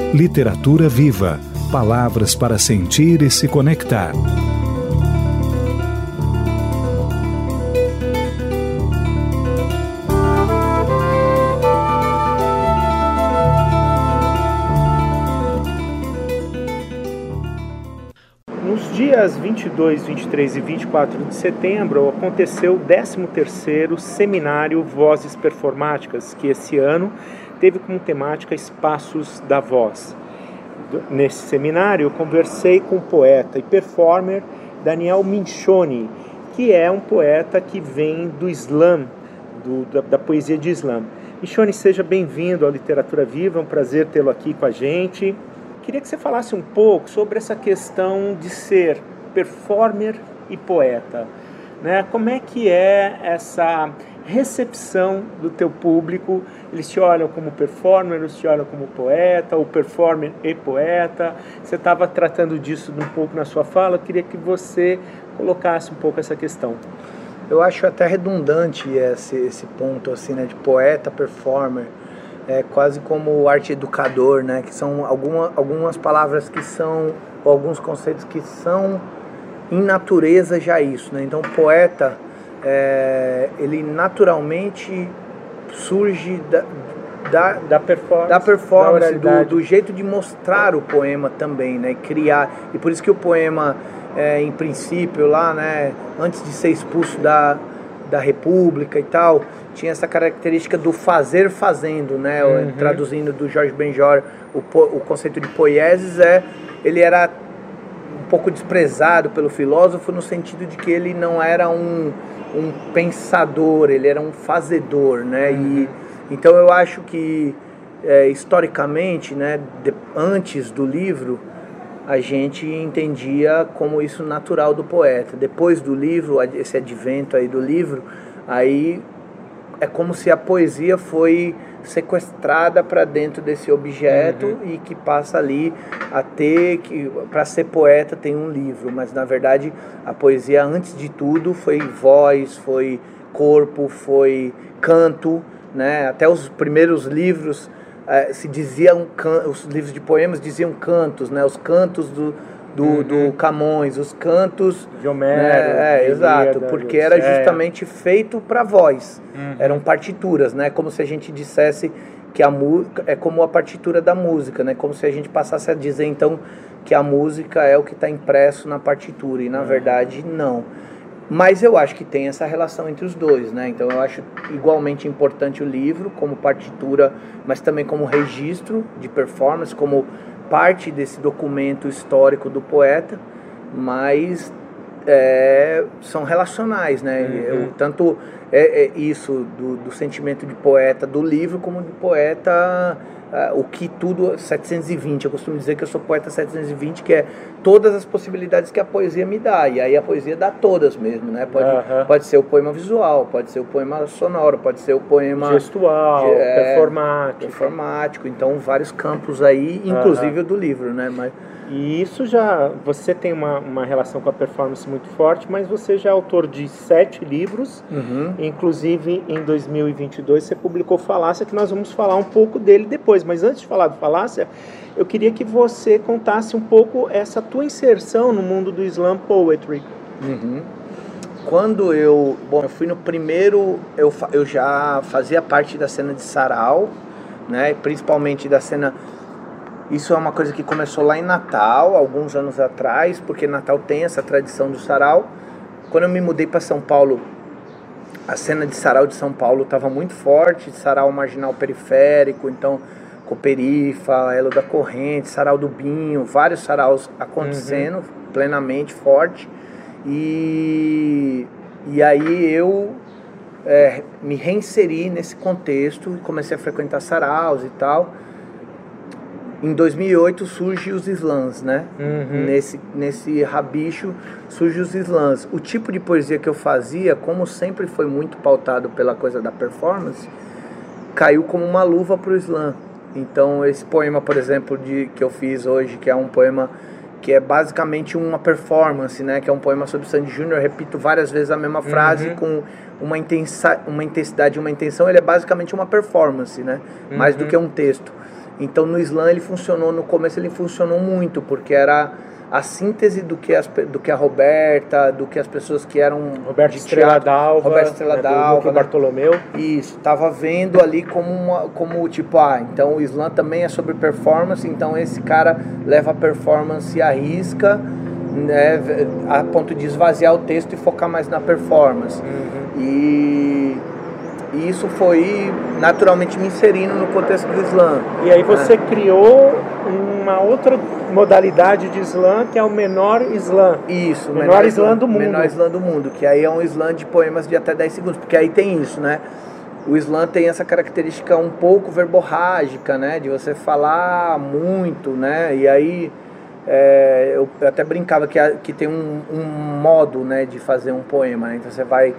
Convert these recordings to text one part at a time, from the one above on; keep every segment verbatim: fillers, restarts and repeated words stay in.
Literatura Viva. Palavras para sentir e se conectar. Nos dias vinte e dois, vinte e três e vinte e quatro de setembro aconteceu o décimo terceiro Seminário Vozes Performáticas, que esse ano teve como temática Espaços da Voz. Nesse seminário eu conversei com o poeta e performer Daniel Minchoni, que é um poeta que vem do Islã, do, da, da poesia de Islã. Minchoni, seja bem-vindo à Literatura Viva, é um prazer tê-lo aqui com a gente. Queria que você falasse um pouco sobre essa questão de ser performer e poeta, né? Como é que é essa recepção do teu público? Eles te olham como performer, eles te olham como poeta, ou performer e poeta? Você estava tratando disso um pouco na sua fala, eu queria que você colocasse um pouco essa questão. Eu acho até redundante esse, esse ponto assim, né, de poeta, performer. É quase como arte educador, né? Que são alguma, algumas palavras que são, ou alguns conceitos que são em natureza já isso, né? Então, poeta, é, ele naturalmente surge da, da, da performance, da performance da do, do jeito de mostrar o poema também, né? Criar. E por isso que o poema, é, em princípio, lá, né? Antes de ser expulso da, da República e tal, tinha essa característica do fazer fazendo, né? Uhum. Traduzindo do Jorge Benjor, o, o conceito de poiesis é, ele era um pouco desprezado pelo filósofo no sentido de que ele não era um, um pensador, ele era um fazedor, né? Uhum. E, então eu acho que é, historicamente, né, de, antes do livro, a gente entendia como isso natural do poeta. Depois do livro, esse advento aí do livro, aí é como se a poesia foi sequestrada para dentro desse objeto, uhum, e que passa ali a ter que, para ser poeta tem um livro, mas na verdade a poesia antes de tudo foi voz, foi corpo, foi canto, né? Até os primeiros livros eh, se diziam, os livros de poemas diziam cantos, né? Os cantos do Do, uhum. do Camões, os cantos de Homero, né? É, exato, porque era justamente feito para voz, uhum. Eram partituras, né? Como se a gente dissesse que a música é como a partitura da música, né? Como se a gente passasse a dizer então que a música é o que está impresso na partitura, e na uhum. verdade não. Mas eu acho que tem essa relação entre os dois, né? Então eu acho igualmente importante o livro como partitura, mas também como registro de performance, como parte desse documento histórico do poeta, mas é, são relacionais, né? Uhum. Eu, tanto é, é isso do, do sentimento de poeta do livro, como de poeta, uh, o que tudo, setecentos e vinte, eu costumo dizer que eu sou poeta setecentos e vinte, que é todas as possibilidades que a poesia me dá, e aí a poesia dá todas mesmo, né? Pode, uhum. pode ser o poema visual, pode ser o poema sonoro, pode ser o poema gestual, é, performático. performático, então vários campos aí, inclusive uhum. o do livro, né? Mas... E isso já, você tem uma, uma relação com a performance muito forte, mas você já é autor de sete livros, uhum. inclusive em dois mil e vinte e dois você publicou Falácia, que nós vamos falar um pouco dele depois, mas antes de falar do Falácia, eu queria que você contasse um pouco essa tua inserção no mundo do Slam Poetry. Uhum. Quando eu, bom, eu fui no primeiro, eu, eu já fazia parte da cena de sarau, né, principalmente da cena... Isso é uma coisa que começou lá em Natal, alguns anos atrás, porque Natal tem essa tradição do sarau. Quando eu me mudei para São Paulo, a cena de sarau de São Paulo estava muito forte, sarau marginal periférico, então Coperifa, Elo da Corrente, sarau do Binho, vários saraus acontecendo, uhum. plenamente forte. E, e aí eu é, me reinseri nesse contexto e comecei a frequentar saraus e tal. Em dois mil e oito surge os slams, né? Uhum. Nesse, nesse rabicho surge os slams. O tipo de poesia que eu fazia, como sempre foi muito pautado pela coisa da performance, caiu como uma luva para o slam. Então esse poema, por exemplo, de, que eu fiz hoje, que é um poema que é basicamente uma performance, né? Que é um poema sobre Sandy Júnior, repito várias vezes a mesma frase, uhum. com uma, intensa, uma intensidade, uma intenção, ele é basicamente uma performance, né? Uhum. Mais do que um texto. Então no slam ele funcionou, no começo ele funcionou muito, porque era a síntese do que, as, do que a Roberta, do que as pessoas que eram Roberto de Estrela teatro, d'Alva, Roberto Estrela né, d'Alva, do Bartolomeu. Isso, tava vendo ali como, uma, como tipo, ah, então o slam também é sobre performance, então esse cara leva a performance à risca, né, a ponto de esvaziar o texto e focar mais na performance. Uhum. E, e isso foi naturalmente me inserindo no contexto do slam. E aí você né? criou uma outra modalidade de slam, que é o menor slam. Isso, o menor, menor slam do mundo. Menor slam do mundo, que aí é um slam de poemas de até dez segundos, porque aí tem isso, né? O slam tem essa característica um pouco verborrágica, né? De você falar muito, né? E aí é, eu até brincava que, que tem um, um modo, né, de fazer um poema, né? Então você vai...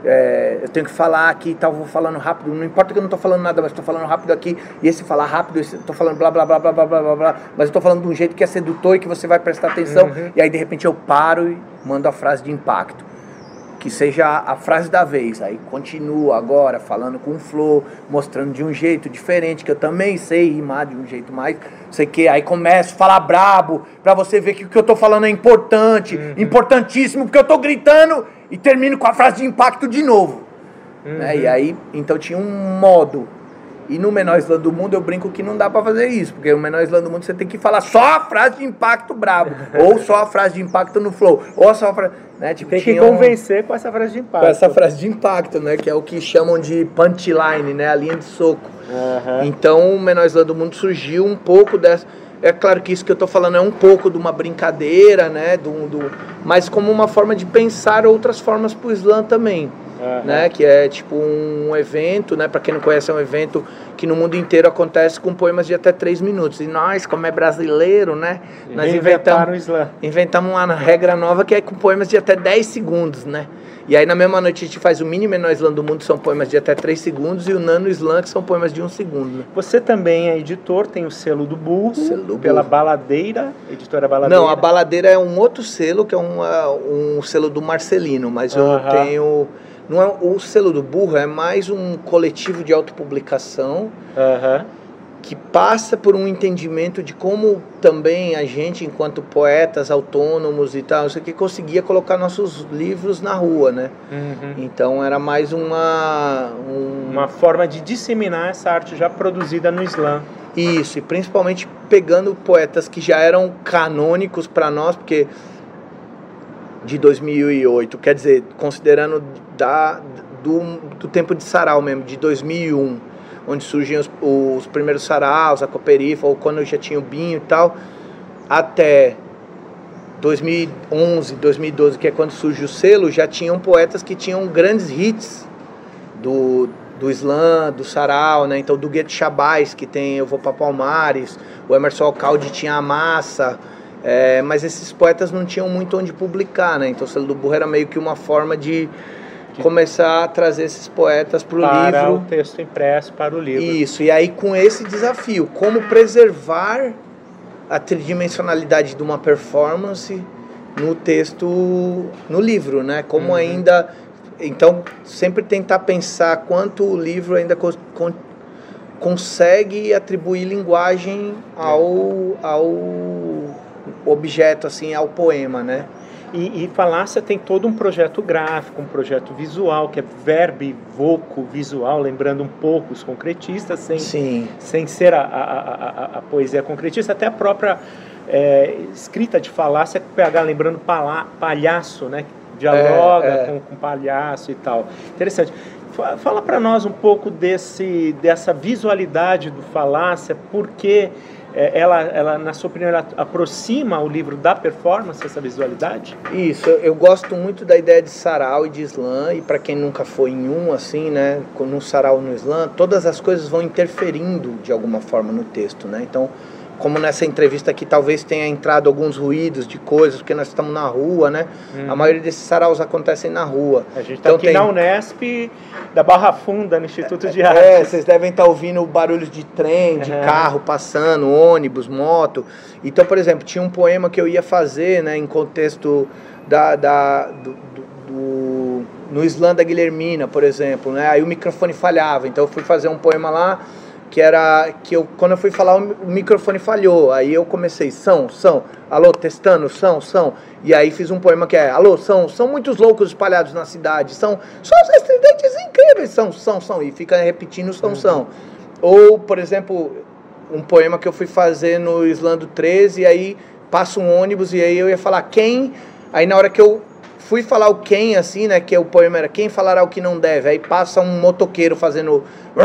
É, eu tenho que falar aqui e tal, vou falando rápido, não importa que eu não estou falando nada, mas estou falando rápido aqui, e esse falar rápido, esse estou falando blá blá blá blá blá blá blá blá, mas eu estou falando de um jeito que é sedutor e que você vai prestar atenção, uhum. E aí de repente eu paro e mando a frase de impacto, que seja a, a frase da vez, aí continuo agora falando com flow, mostrando de um jeito diferente, que eu também sei rimar de um jeito mais, sei que, aí começo a falar brabo, pra você ver que o que eu tô falando é importante, uhum. Importantíssimo, porque eu tô gritando e termino com a frase de impacto de novo. Uhum. Né? E aí, então tinha um modo. E no menor slam do mundo eu brinco que não dá pra fazer isso, porque no menor slam do mundo você tem que falar só a frase de impacto brabo, ou só a frase de impacto no flow, ou só a frase... Né? Tipo, tem que convencer um... com essa frase de impacto. Com essa frase de impacto, né? Que é o que chamam de punchline, né? A linha de soco. Uhum. Então o menor slam do mundo surgiu um pouco dessa... É claro que isso que eu tô falando é um pouco de uma brincadeira, né? Do, do... Mas como uma forma de pensar outras formas pro slam também. Uhum. Né? Que é tipo um evento, né? Para quem não conhece, é um evento que no mundo inteiro acontece com poemas de até três minutos. E nós, como é brasileiro, né? Nós inventamos, inventamos uma regra nova que é com poemas de até dez segundos, né? E aí na mesma noite a gente faz o mini menor slam do mundo, são poemas de até três segundos, e o nano slam, que são poemas de um segundo. Né? Você também é editor, tem o selo do Burro, selo do pela Burro. Baladeira, editora Baladeira. Não, a Baladeira é um outro selo, que é um, um selo do Marcelino, mas eu uhum. tenho... Não é, o selo do Burro é mais um coletivo de autopublicação uhum. que passa por um entendimento de como também a gente, enquanto poetas autônomos e tal, isso aqui, conseguia colocar nossos livros na rua, né? Uhum. Então era mais uma... Um... Uma forma de disseminar essa arte já produzida no slam. Isso, e principalmente pegando poetas que já eram canônicos para nós, porque... de dois mil e oito, quer dizer, considerando da, do, do tempo de sarau mesmo, de dois mil e um, onde surgiam os, os primeiros saraus, a Cooperifa, ou quando já tinha o Binho e tal, até dois mil e onze, dois mil e doze, que é quando surge o selo, já tinham poetas que tinham grandes hits do, do slam, do sarau, né? Então do Gueto Chabais, que tem Eu Vou Pra Palmares, o Emerson Alcalde tinha A Massa. É, mas esses poetas não tinham muito onde publicar, né? Então o selo do Burro era meio que uma forma de, de começar a trazer esses poetas para o livro. Para o texto impresso, para o livro. Isso, e aí com esse desafio, como preservar a tridimensionalidade de uma performance no texto, no livro, né? Como uhum. ainda... Então, sempre tentar pensar quanto o livro ainda con, con, consegue atribuir linguagem ao... ao objeto, assim, ao poema, né? E, e Falácia tem todo um projeto gráfico, um projeto visual, que é verbivoco visual, lembrando um pouco os concretistas, sem, Sim. sem ser a, a, a, a poesia concretista, até a própria é, escrita de Falácia, P H, lembrando palha, palhaço, né? Dialoga é, é. Com, com palhaço e tal. Interessante. Fala para nós um pouco desse, dessa visualidade do Falácia, porque... Ela, ela, na sua opinião, ela aproxima o livro da performance, essa visualidade? Isso, eu, eu gosto muito da ideia de sarau e de slam, e para quem nunca foi em um, assim, né, no sarau e no slam, todas as coisas vão interferindo de alguma forma no texto, né? Então, como nessa entrevista aqui talvez tenha entrado alguns ruídos de coisas, porque nós estamos na rua, né? Uhum. A maioria desses saraus acontecem na rua. A gente está então, aqui tem... na Unesp, da Barra Funda, no Instituto de Artes. É, vocês devem estar ouvindo barulhos de trem, de uhum. carro passando, ônibus, moto. Então, por exemplo, tinha um poema que eu ia fazer, né, em contexto da, da, do, do, do, no slam da Guilhermina, por exemplo, né? Aí o microfone falhava, então eu fui fazer um poema lá, que era que eu quando eu fui falar o microfone falhou, aí eu comecei são, são, alô, testando, são, são, e aí fiz um poema que é alô, são, são muitos loucos espalhados na cidade, são só os estridentes incríveis, são, são, são, e fica repetindo são, uhum. são. Ou, por exemplo, um poema que eu fui fazer no Islando treze, e aí passa um ônibus e aí eu ia falar quem, aí na hora que eu fui falar o quem, assim, né, que o poema era quem falará o que não deve, aí passa um motoqueiro fazendo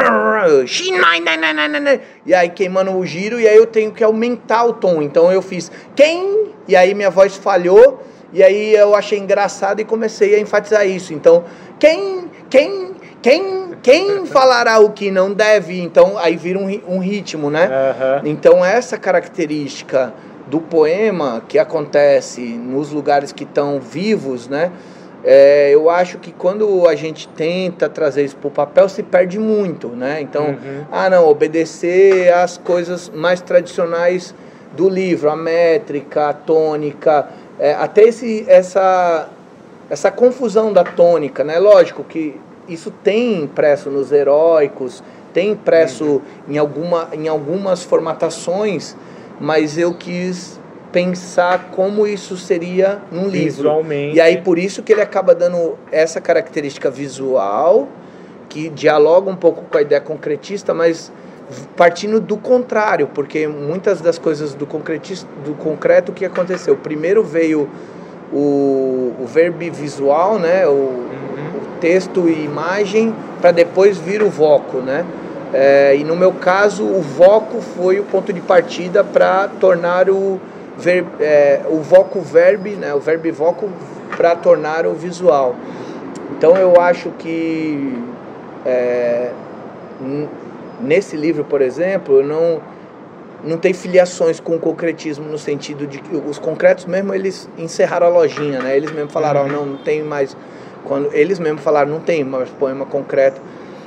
e aí queimando o giro, e aí eu tenho que aumentar o tom, então eu fiz quem, e aí minha voz falhou, e aí eu achei engraçado e comecei a enfatizar isso, então quem, quem, quem, quem falará o que não deve, então aí vira um, um ritmo, né, uhum. Então essa característica do poema que acontece nos lugares que estão vivos, né? É, eu acho que quando a gente tenta trazer isso para o papel, se perde muito, né? Então, uhum. ah, não, obedecer às coisas mais tradicionais do livro, a métrica, a tônica, é, até esse, essa, essa confusão da tônica, né? Lógico que isso tem impresso nos heróicos, tem impresso uhum. em, alguma, em algumas formatações, mas eu quis pensar como isso seria num livro. Visualmente. E aí por isso que ele acaba dando essa característica visual, que dialoga um pouco com a ideia concretista, mas partindo do contrário, porque muitas das coisas do, do concreto, o que aconteceu? Primeiro veio o, o verbo visual, né? o, uhum. o texto e imagem, para depois vir o voco, né? É, e no meu caso o voco foi o ponto de partida para tornar o, ver, é, o voco verbe, né, o verbo voco para tornar o visual. Então eu acho que é, n- nesse livro, por exemplo, não, não tem filiações com o concretismo no sentido de que os concretos mesmo eles encerraram a lojinha, né? Eles mesmo falaram, uhum. oh, não, não tem mais, quando eles mesmo falaram, não tem mais poema concreto,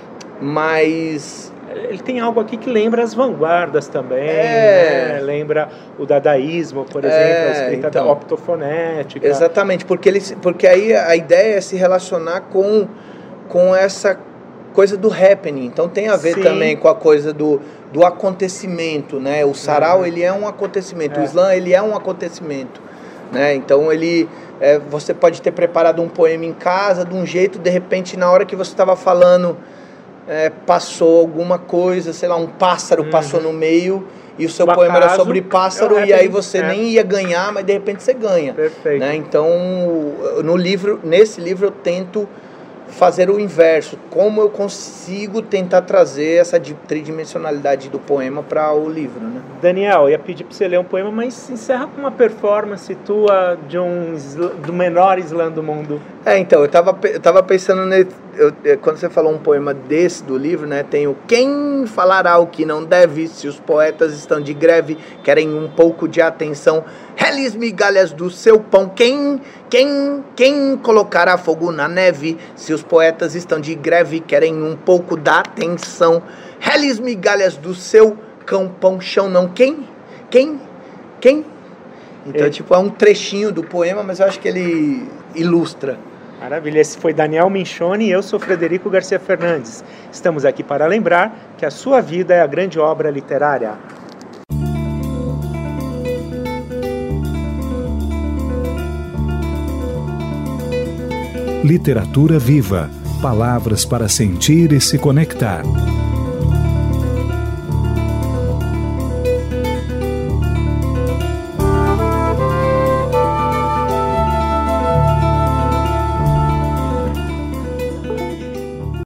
mas ele tem algo aqui que lembra as vanguardas também, é. né? Lembra o dadaísmo, por exemplo, é, a escrita então, optofonética. Exatamente, porque, ele, porque aí a ideia é se relacionar com, com essa coisa do happening, então tem a ver Sim. também com a coisa do, do acontecimento, né? O sarau, uhum. ele é um acontecimento, é. o slam, ele é um acontecimento, né? Então ele, é, você pode ter preparado um poema em casa de um jeito, de repente na hora que você estava falando, É, passou alguma coisa, sei lá, um pássaro uhum. passou no meio e o seu o poema era sobre pássaro e aí você é. nem ia ganhar, mas de repente você ganha. Perfeito. Né? Então, no livro, nesse livro eu tento fazer o inverso, como eu consigo tentar trazer essa tridimensionalidade do poema para o livro, né? Daniel, ia pedir para você ler um poema, mas encerra com uma performance tua de um do menor slam do mundo. É, então, eu tava, eu tava pensando, ne, eu, quando você falou um poema desse do livro, né, tem o quem falará o que não deve, se os poetas estão de greve, querem um pouco de atenção, reles migalhas do seu pão, quem, quem, quem colocará fogo na neve, se os poetas estão de greve, querem um pouco da atenção, reles migalhas do seu cão, pão, chão, não, quem, quem, quem, então, é. tipo, é um trechinho do poema, mas eu acho que ele ilustra. Maravilha, esse foi Daniel Minchoni e eu sou Frederico Garcia Fernandes. Estamos aqui para lembrar que a sua vida é a grande obra literária. Literatura viva, palavras para sentir e se conectar.